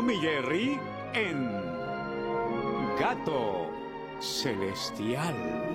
Tom y Jerry en Gato Celestial.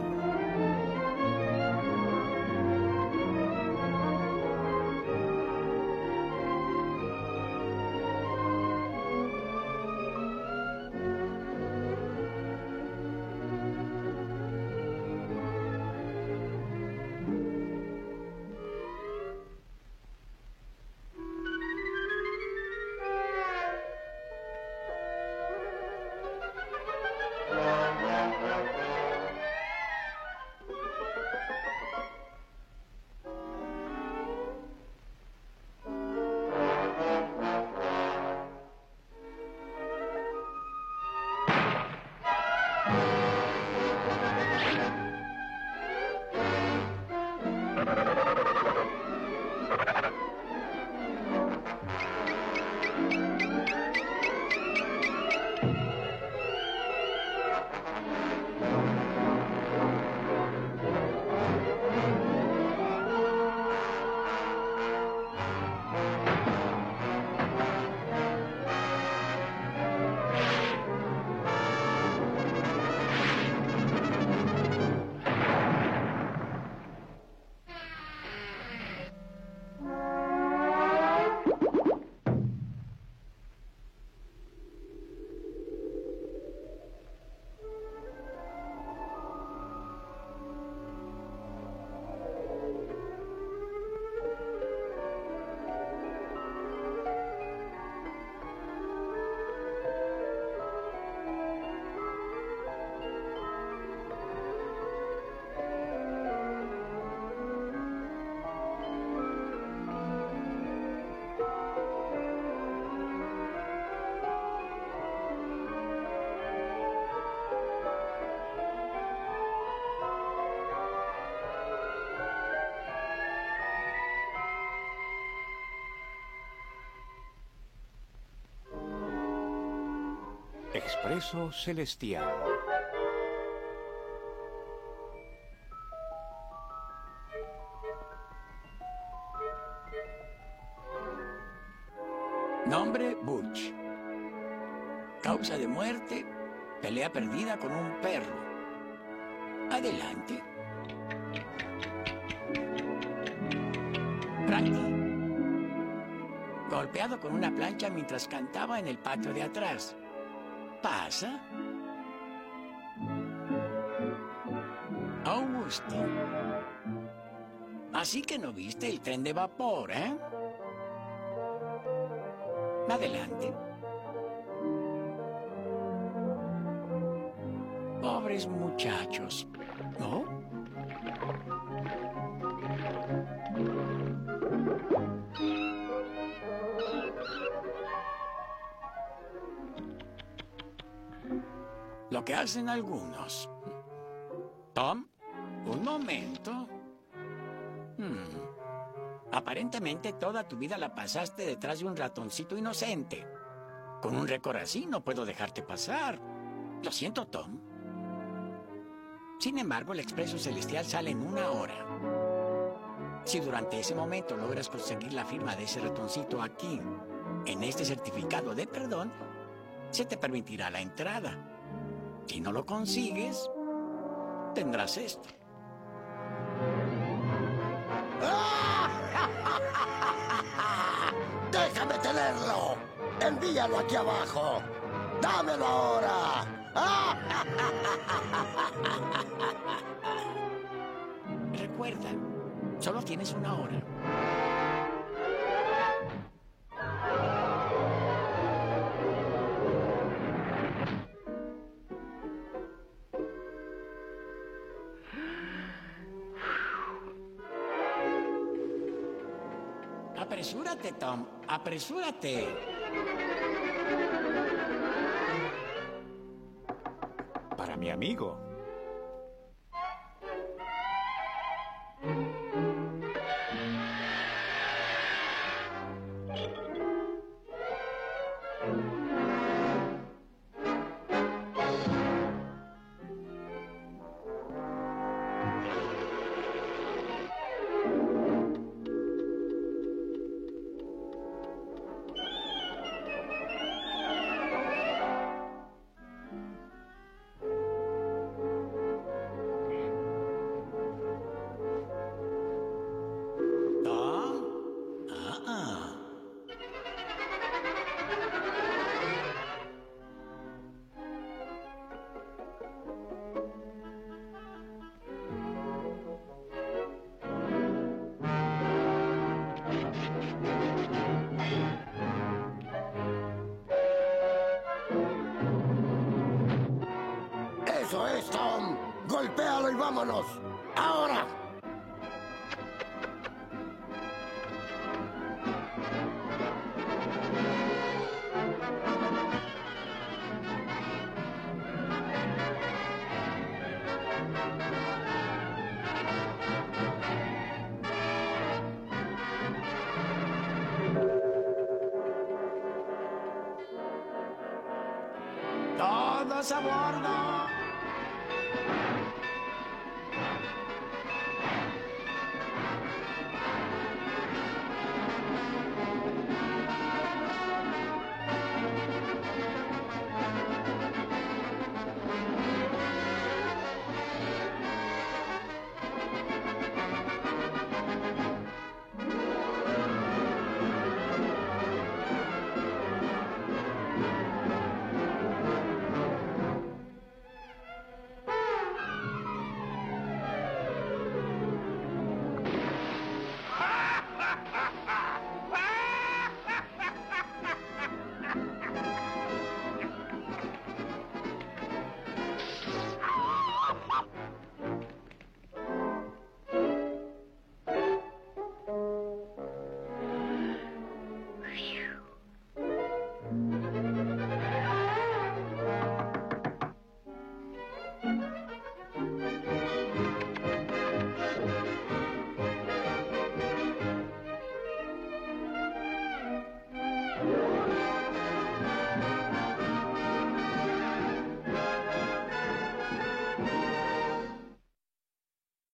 Expreso Celestial. Nombre: Butch. Causa de muerte: pelea perdida con un perro. Adelante. Frankie. Golpeado con una plancha mientras cantaba en el patio de atrás. Pasa. Augusto. Así que no viste el tren de vapor, ¿eh? Adelante. Pobres muchachos, ¿no? Lo que hacen algunos. Tom, un momento. Aparentemente toda tu vida la pasaste detrás de un ratoncito inocente. Con un récord así no puedo dejarte pasar. Lo siento, Tom. Sin embargo, el Expreso Celestial sale en 1 hora. Si durante ese momento logras conseguir la firma de ese ratoncito aquí, en este certificado de perdón, se te permitirá la entrada. Si no lo consigues, tendrás esto. ¡Déjame tenerlo! ¡Envíalo aquí abajo! ¡Dámelo ahora! Recuerda, solo tienes 1 hora. Apresúrate, Tom. Apresúrate. Para mi amigo. Vámonos. Ahora. ¡Todos a bordo!